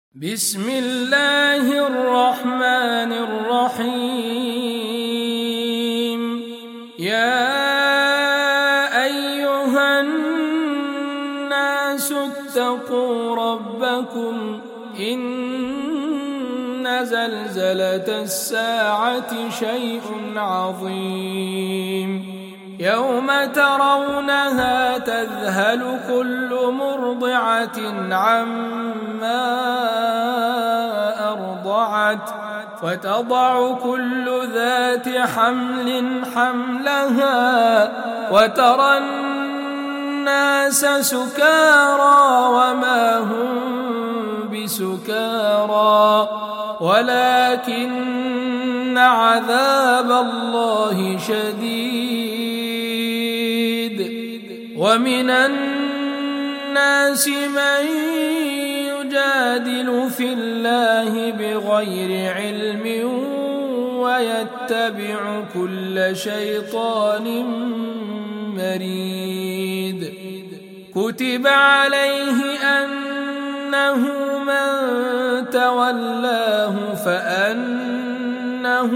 بسم الله الرحمن الرحيم. يا أيها الناس اتقوا ربكم إن زلزلة الساعة شيء عظيم يوم ترونها تذهل كل مرضعة عما أرضعت وتضع كل ذات حمل حملها وترى الناس سكارى وما هم بسكارى ولكن عذاب الله شديد. ومن الناس من يجادل في الله بغير علم ويتبع كل شيطان مريد. كتب عليه أنه من تولاه فأنه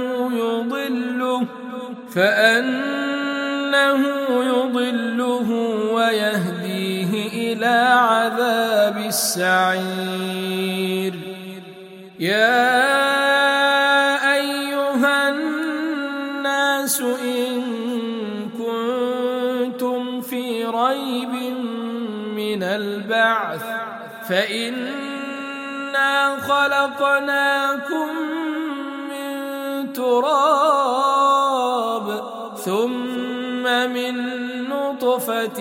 يضله ويهديه إلى عذاب السعير. يا أيها الناس إن كنتم في ريب من البعث فإنا خلقناكم من تراب ثم من نطفة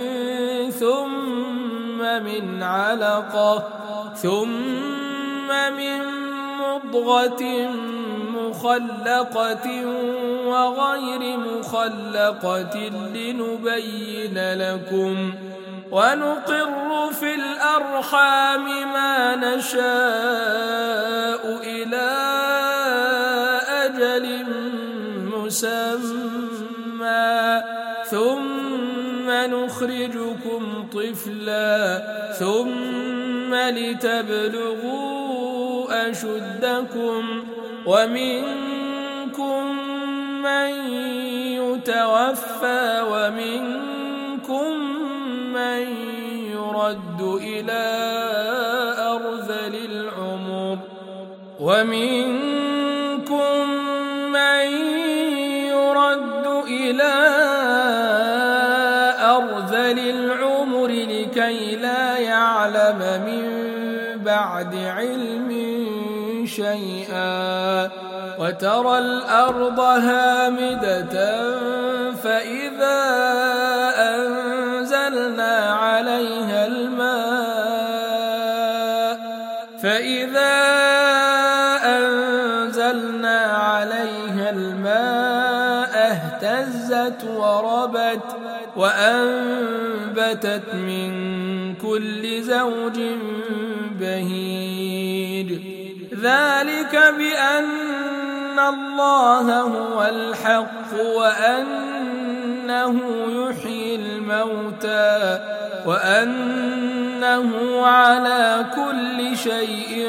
ثم من علقة ثم من مضغة مخلقة وغير مخلقة لنبين لكم ونقر في الأرحام ما نشاء إلى أجل مسمى ثم نخرجكم طفلا ثم لتبلغوا أشدكم ومنكم من يتوفى ومنكم من يرد إلى أرذل العمر لكي لا يعلم من بعد علم شيئا. وترى الأرض هامدة فإذا أنزلنا عليها الماء اهتزت وربت وأنبتت من كل زوج بهيج. ذلك بأن الله هو الحق وأنه يحيي الموتى وأنه على كل شيء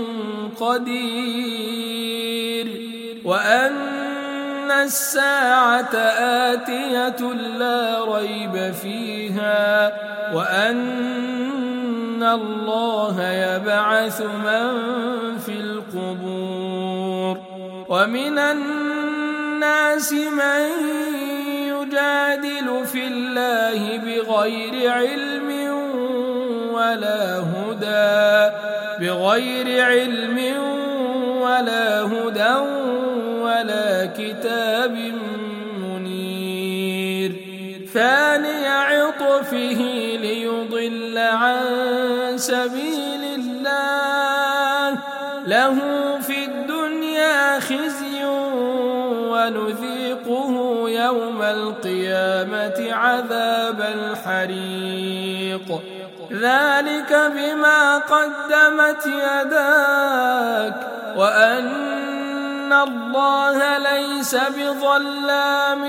قدير وأن الساعة آتية لا ريب فيها وأن الله يبعث من في القبور. ومن الناس من يجادل في الله بغير علم ولا هدى ولا كتاب منير. ثاني عطفه ليضل عن سبيل الله له في الدنيا خزي ونذيقه يوم القيامة عذاب الحريق. ذلك بما قدمت يداك وأن الله ليس بظلام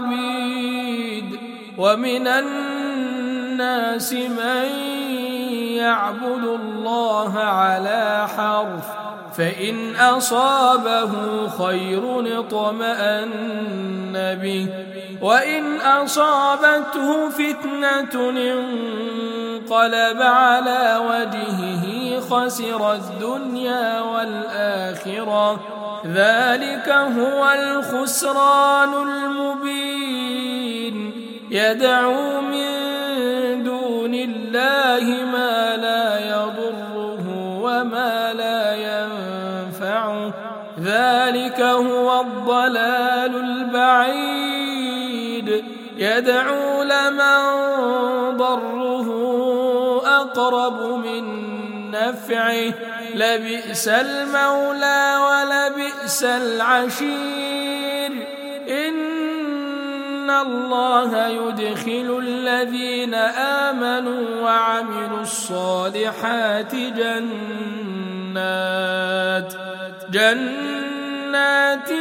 للعبيد. ومن الناس من يعبد الله على حرف، فإن أصابه خير اطمأن به، وإن أصابته فتنة انقلب على وجهه خسر الدنيا والآخرة، ذلك هو الخسران المبين. يدعو من دون الله ما لا يضره وما لا ينفعه، ذلك هو الضلال البعيد. يدعو لمن ضره أقرب من نفعه، لبئس المولى ولبئس العشير. إن الله يدخل الذين آمنوا وعملوا الصالحات جنات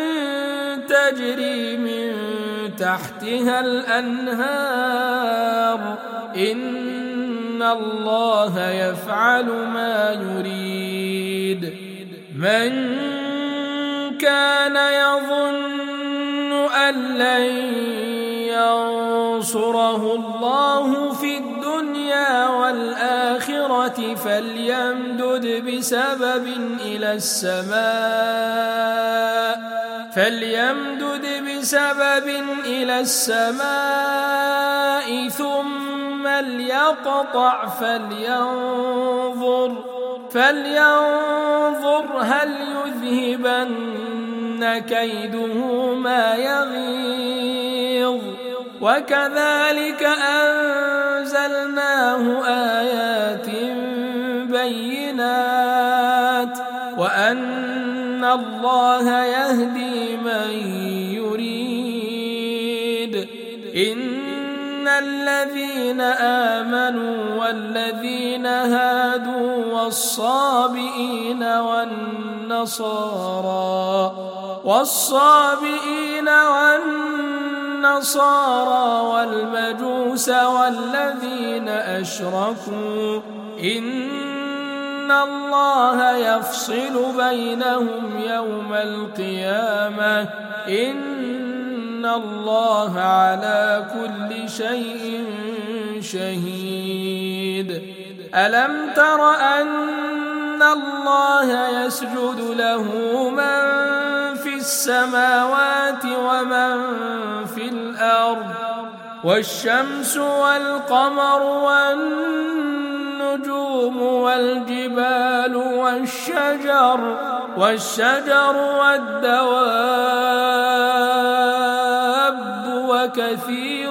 تجري من تحتها الأنهار، إن الله يفعل ما يريد. من كان يظن أن لن ينصره الله في الدنيا والآخرة فليمدد بسبب إلى السماء ثم ليقطع فلينظر هل يذهبن كيده ما يغيظ. وكذلك أنزلناه آيات بينات وأن الله يهدي من يريد. إن الذين آمنوا والذين هادوا والصابئين والنصارى والمجوس والذين أشركوا إن الله يفصل بينهم يوم القيامة، إن الله على كل شيء شهيد. ألم تر أن الله يسجد له من في السماوات ومن في الأرض والشمس والقمر والنجوم والجبال والشجر والدواب وكثير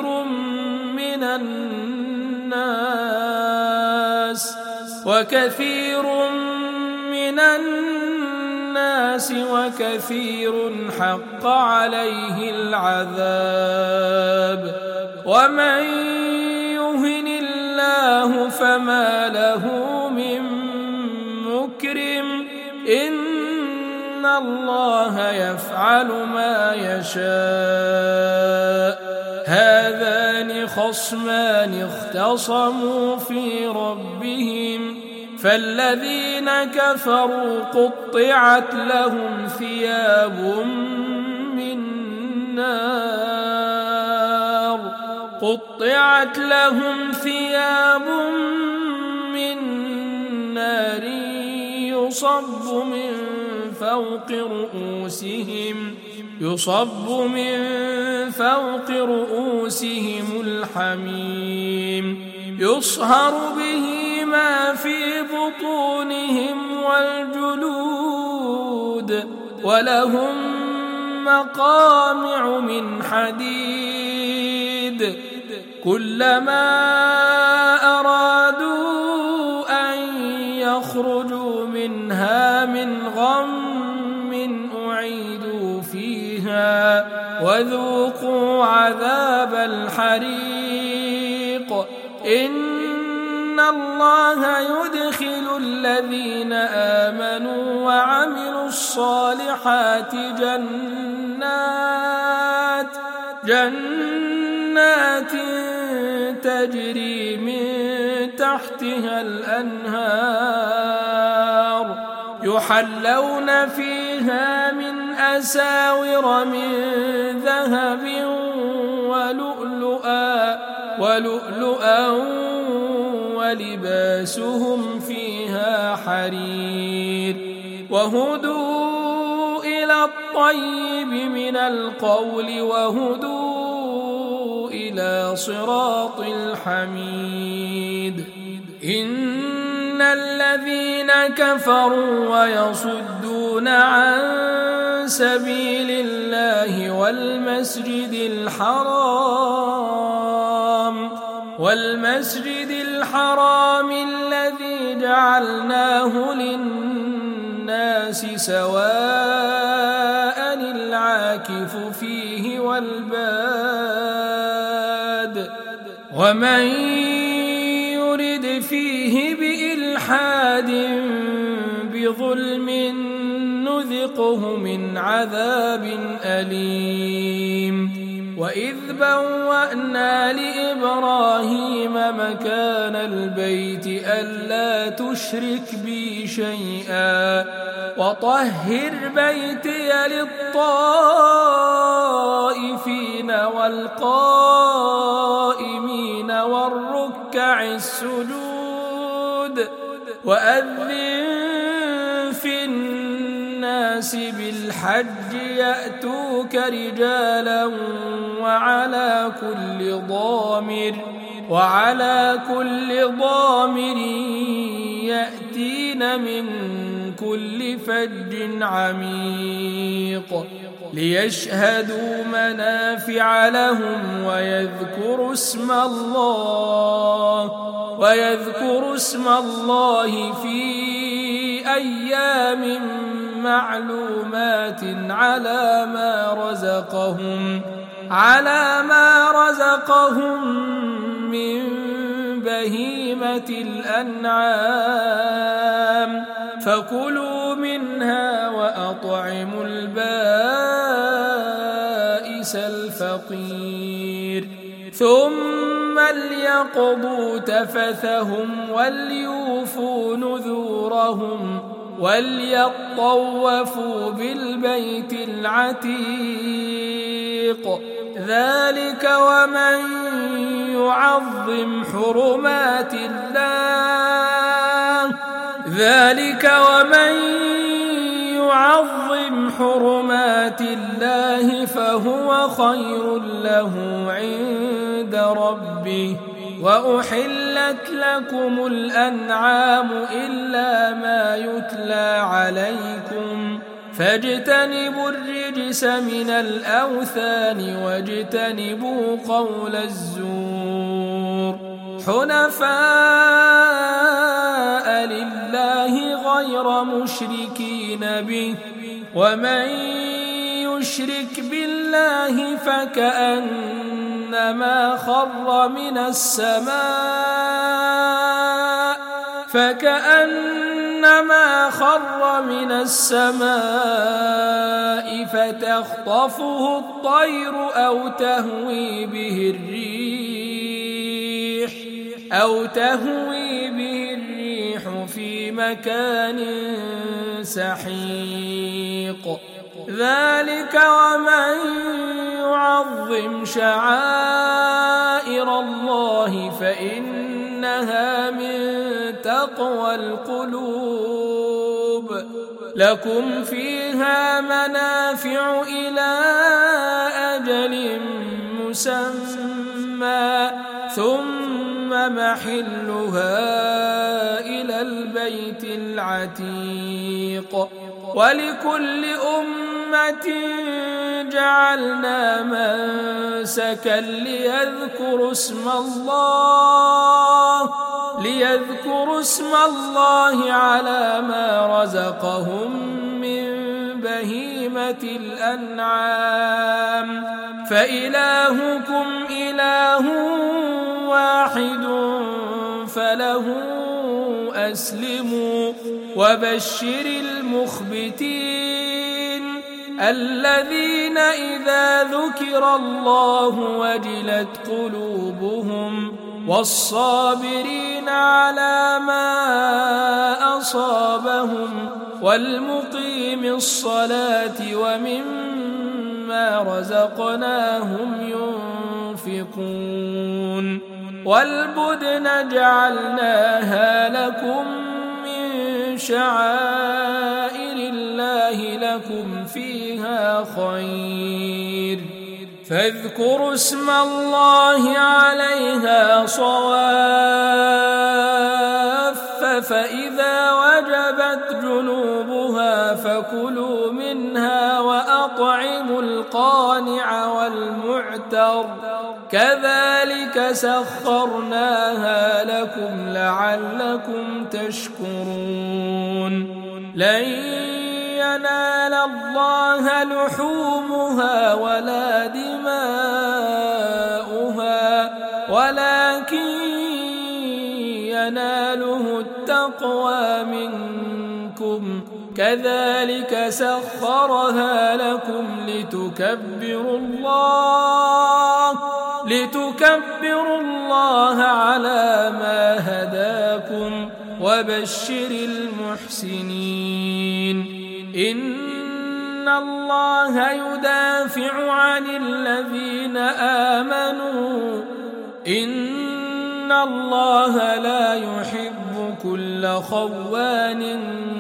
من الناس وكثير حق عليه العذاب. ومن يهن الله فما له من مكرم، إن الله يفعل ما يشاء. هذان خصمان اختصموا في ربهم فالذين كفروا قطعت لهم ثياب من نار يصب من فوق رؤوسهم الحميم يصهر به ما في بطونهم والجلود، ولهم مقامع من حديد. كلما أرادوا أن يخرجوا منها من غم أعيدوا فيها وذوقوا عذاب الحريق. إن الله يدخل الذين آمنوا وعملوا الصالحات جنات تجري من تحتها الأنهار يحلون فيها من أساور من ذهب ولؤلؤا ولباسهم فيها حرير وهدوا إلى الطيب من القول وهدوا إلى صراط الحميد إن الذين كفروا ويصدون عن سبيل الله والمسجد الحرام الذي جعلناه للناس سواء العاكف فيه والباد ومن يرد فيه بإلحاد بظلم نذقه من عذاب أليم وإذ بوأنا لإبراهيم مكان البيت ألا تشرك بي شيئا وطهر بيتي للطائفين والقائمين والركع السجود وأذن في الناس بالحج يأتوك رجالا وعلى كل ضامر يأتين من كل فج عميق ليشهدوا منافع لهم ويذكروا اسم الله في أيام معلومات على ما رزقهم من بهيمة الأنعام فكلوا منها وأطعموا البائس الفقير ثم ليقضوا تفثهم وليوفوا نذورهم وليطوفوا بالبيت العتيق ذلك ومن يعظم حرمات الله فهو خير له عند ربه وأحلت لكم الأنعام إلا ما يتلى عليكم فاجتنبوا الرجس من الأوثان واجتنبوا قول الزور حنفاء لله غير مشركين به ومن يشرك بالله فكأنما خر من السماء فتخطفه الطير أو تهوي به الريح في مكان سحيق ذلك ومن يعظم شعائر الله فإنها من تقوى القلوب لكم فيها منافع إلى أجل مسمى ثم محلها إلى البيت العتيق ولكل أمة جعلنا منسكا ليذكروا اسم الله على ما رزقهم من بهيمة الأنعام فإلهكم إله واحد فله أسلموا وبشر المخبتين الذين إذا ذكر الله وجلت قلوبهم والصابرين على ما أصابهم والمقيم الصلاة ومما رزقناهم ينفقون والبدن جعلناها لكم من شعائر الله لكم فيها خير فاذكروا اسم الله عليها صواف فإذا وجبت جنوبها فكلوا منها وأطعموا القانع والمعتر كذلك سخرناها لكم لعلكم تشكرون لن ينال الله لحومها ولا دماؤها ولكن يناله التقوى منكم كذلك سخرها لكم لتكبروا الله على ما هداكم وبشر المحسنين إن الله يدافع عن الذين آمنوا إن الله لا يحب كل خوان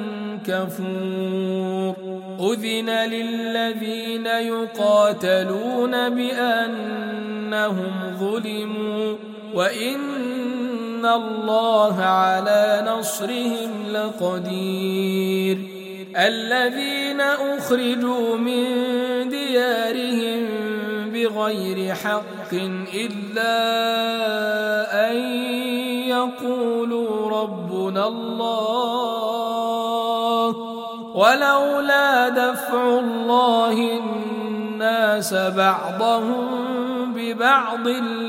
كفور أذن للذين يقاتلون بأنهم ظلموا وإن الله على نصرهم لقدير الذين أخرجوا من ديارهم بغير حق إلا أن يقولوا ربنا الله ولولا دفع الله الناس بعضهم ببعض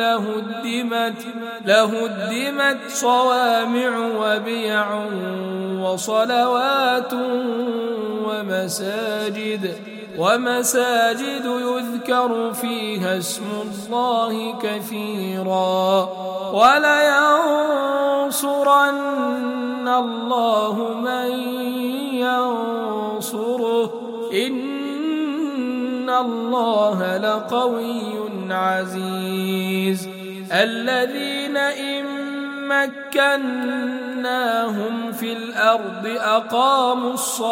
لهدمت صوامع وبيع وصلوات ومساجد يذكر فيها اسم الله كثيرا ولينصرن الله من ينصره إن الله لقوي عزيز الذين إن مكناهم في الأرض أقاموا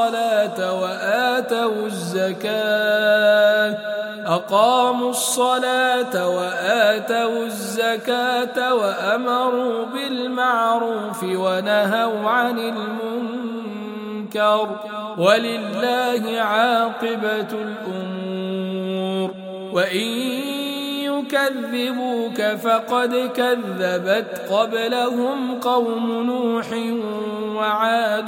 الصلاة وآتوا الزكاة وأمروا بالمعروف ونهوا عن المنكر ولله عاقبة الأمور وإن يكذبوك فقد كذبت قبلهم قوم نوح وعاد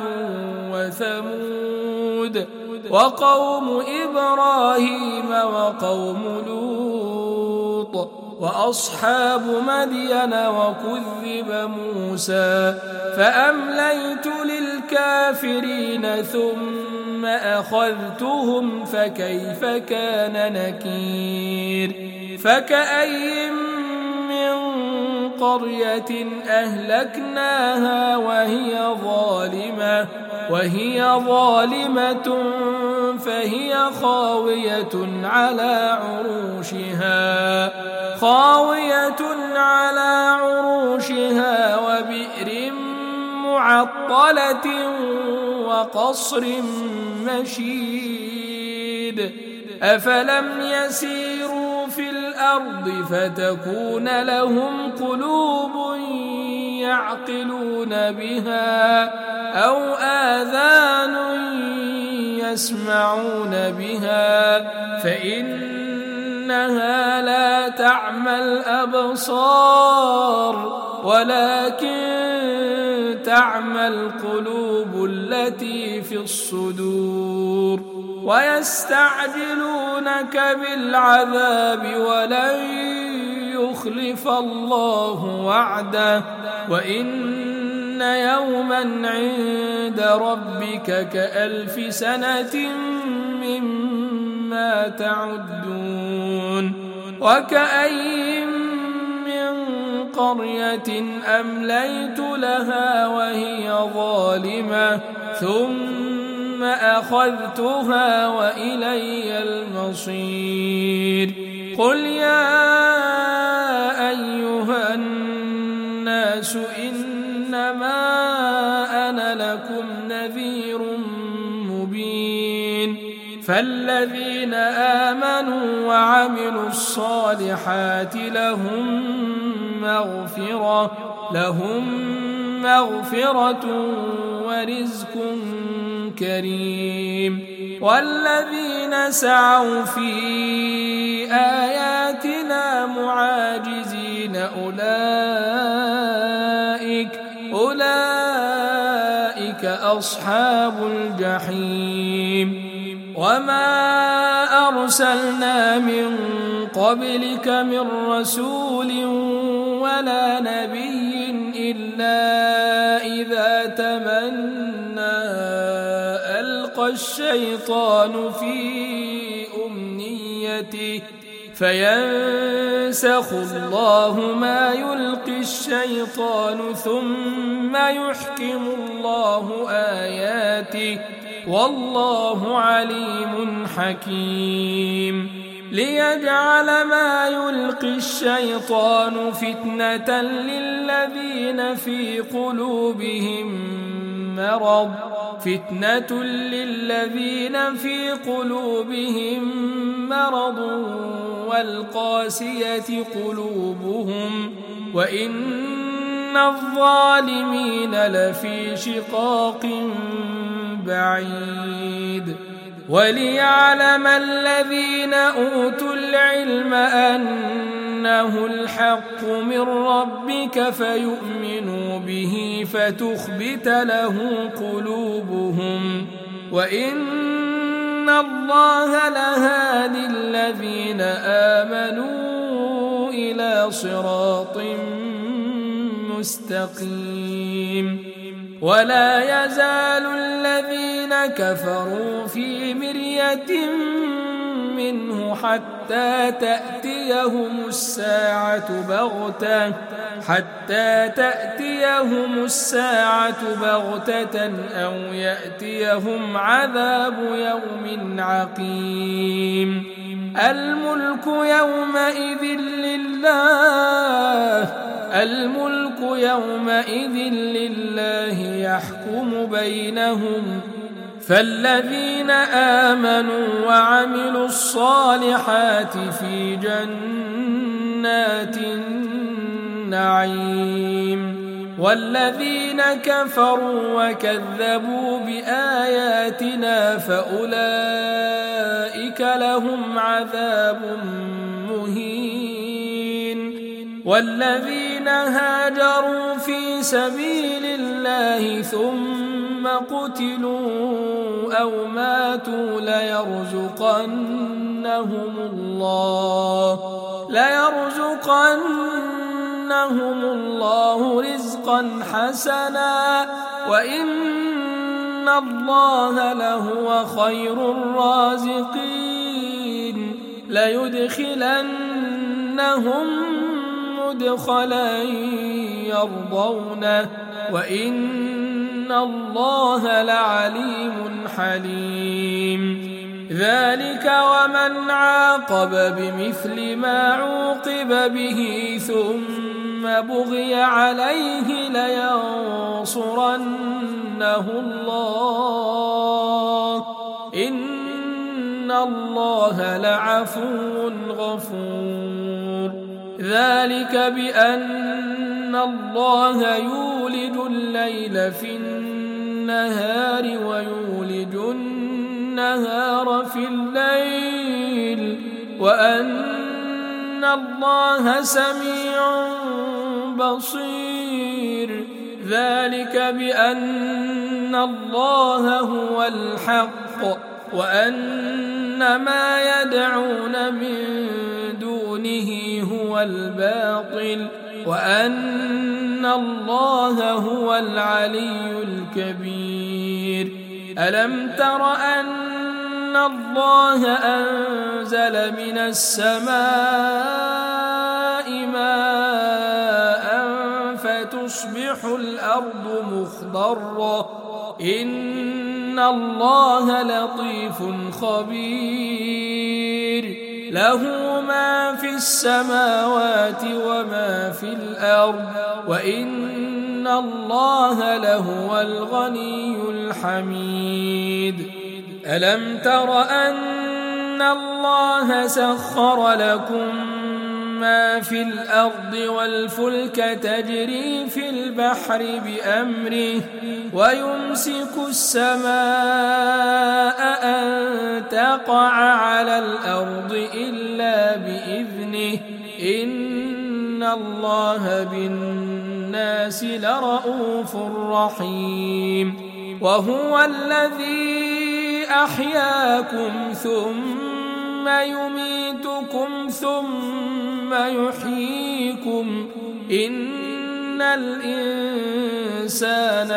وثمود وقوم إبراهيم وقوم لوط وأصحاب مدين وكذب موسى فأمليت للكافرين ثم أخذتهم فكيف كان نكير فكأي من قرية أهلكناها وهي ظالمة فهي خاوية على عروشها وبئر معطلة وقصر مشيد أفلم يسيروا في الأرض فتكون لهم قلوب يعقلون بها أو آذان يسمعون بها فإنها لا تعمى الأبصار ولكن تعمى القلوب التي في الصدور ويستعجلونك بالعذاب ولن يخلف الله وعده وإن يوما عند ربك كألف سنة مما تعدون وكأي من قرية أمليت لها وهي ظالمة ثم أخذتها وإلي المصير. قل يا أيها الناس إنما أنا لكم نذير مبين. فالذين آمنوا وعملوا الصالحات لهم مغفرة ورزق كريم. والذين سعوا في آياتنا معاجزين أولئك أصحاب الجحيم. وما أرسلنا من قبلك من رسول ولا نبي إلا إذا تمنى ألقى الشيطان في أمنيته فينسخ الله ما يلقي الشيطان ثم يحكم الله آياته والله عليم حكيم. ليجعل ما يلقي الشيطان فتنة للذين في قلوبهم مرض والقاسية قلوبهم وإن الظالمين لفي شقاق بعيد. وليعلم الذين أوتوا العلم أنه الحق من ربك فيؤمنوا به فتخبت له قلوبهم وإن الله لهادي الذين آمنوا إلى صراط مستقيم. ولا يزال الذين كفروا في مرية منه حتى تأتيهم الساعة بغتة أو يأتيهم عذاب يوم عقيم. الملك يومئذ لله يحكم بينهم. فالذين آمنوا وعملوا الصالحات في جنات النعيم. والذين كفروا وكذبوا بآياتنا فأولئك لهم عذاب مهين. والذين هاجروا في سبيل الله ثم قتلوا أو ماتوا ليرزقنهم الله رزقا حسنا وإن الله لهو خير الرازقين. ليدخلنهم مدخلا يرضونه وإن الله لعليم حليم. ذلك ومن عاقب بمثل ما عوقب به ثم بغي عليه لينصرنه الله إن الله لعفو غفور. ذلك بأن الله يولج الليل في النهار ويولج النهار في الليل وأن الله سميع بصير. ذلك بأن الله هو الحق وأن ما يدعون من دونه هو الباطل وأن الله هو العلي الكبير. ألم تر أن الله أنزل من السماء ماء تصبح الأرض مخضرة إن الله لطيف خبير له ما في السماوات وما في الأرض وإن الله لهو الغني الحميد ألم تر أن الله سخر لكم ما في الأرض والفلك تجري في البحر بأمره ويمسك السماء أن تقع على الأرض إلا بإذنه إن الله بالناس لرؤوف رحيم وهو الذي أحياكم ثم يميتكم ثم يحييكم إن الإنسان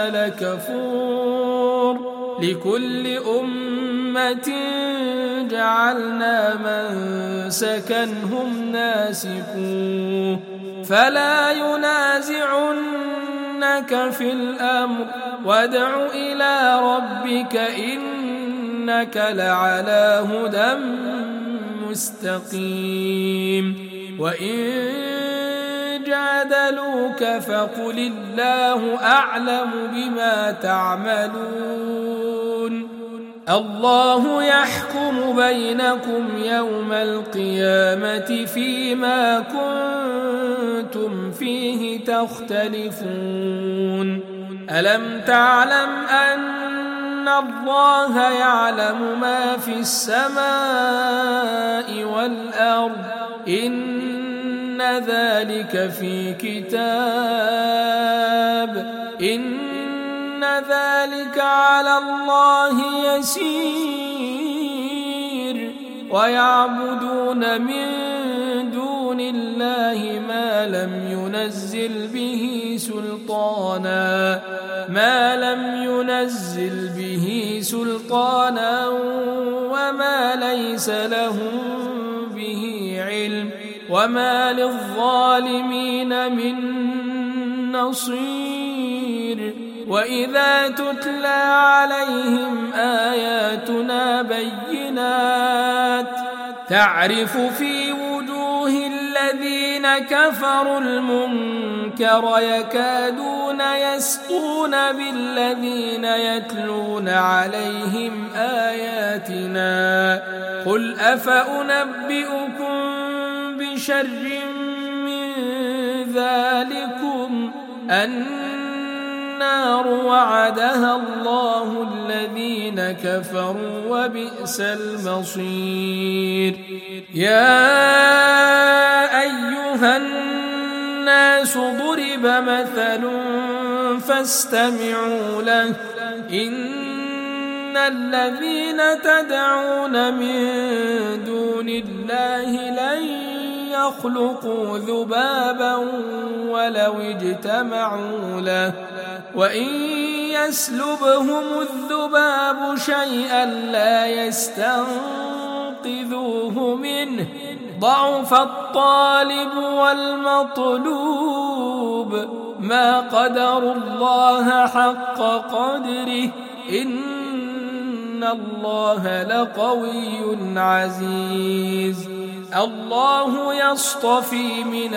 لكفور لكل أمة جعلنا منسكا هم ناسكوه فلا ينازعنك في الأمر وادع إلى ربك إنك لعلى هدى مستقيم وإن جادلوك فقل الله أعلم بما تعملون الله يحكم بينكم يوم القيامة فيما كنتم فيه تختلفون ألم تعلم أن الله يعلم ما في السماء والأرض إن ذلك في كتاب إن ذلك على الله يسير ويعبدون من دون الله ما لم ينزل به سلطانا وما ليس لهم به علم وما للظالمين من نصير وإذا تتلى عليهم آياتنا بينات تعرف في وجوه الذين كفروا المنكر يكادون يسطون بالذين يتلون عليهم آياتنا قل أفأنبئكم بشر من ذلكم النار وعدها الله الذين كفروا وبئس المصير يا أيها الناس ضرب مثل فاستمعوا له إن الذين تدعون من دون الله لن يخلقوا ذبابا ولو اجتمعوا له وإن يسلبهم الذباب شيئا لا يستنقذوه منه ضعف الطالب والمطلوب ما قدروا الله حق قدره إن الله لقوي عزيز الله يصطفي من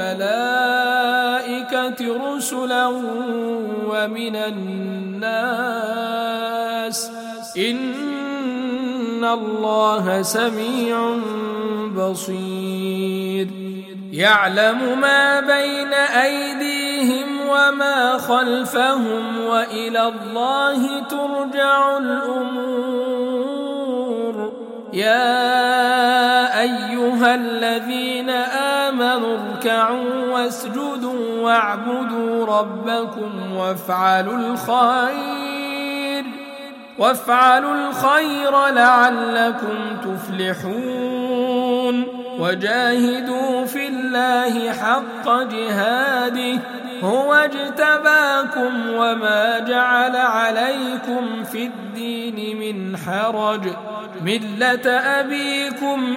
الملائكة رسلا ومن الناس إن الله سميع بصير يعلم ما بين أيديهم وما خلفهم وإلى الله ترجع الأمور يا أيها الذين آمنوا اركعوا واسجدوا واعبدوا ربكم وافعلوا الخير لعلكم تفلحون وجاهدوا في الله حق جهاده هو اجتباكم وما جعل عليكم في الدين من حرج ملة أبيكم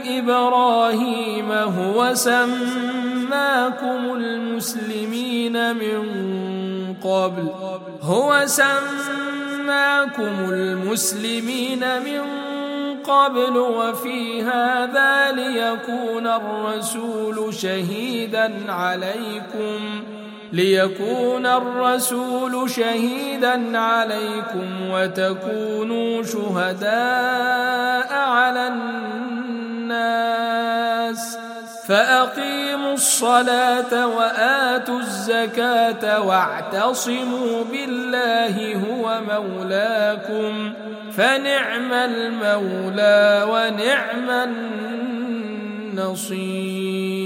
إبراهيم هو سماكم المسلمين من قبل هو سماكم المسلمين من قبل وفي هذا ليكون الرسول شهيدا عليكم وتكونوا شهداء على الناس فأقيموا الصلاة وآتوا الزكاة واعتصموا بالله هو مولاكم فنعم المولى ونعم النصير.